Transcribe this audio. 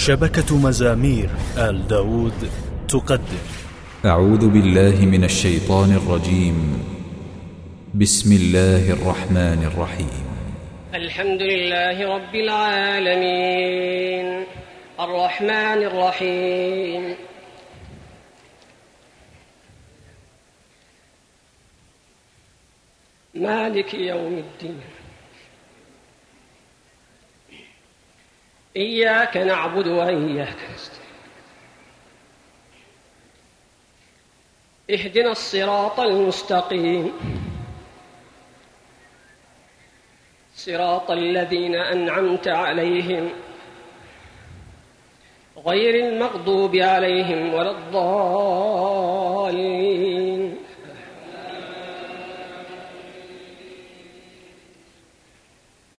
شبكة مزامير آل داود تقدم. أعوذ بالله من الشيطان الرجيم. بسم الله الرحمن الرحيم. الحمد لله رب العالمين الرحمن الرحيم مالك يوم الدين. إياك نعبد وإياك نستعين. اهدنا الصراط المستقيم صراط الذين أنعمت عليهم غير المغضوب عليهم ولا الضالين.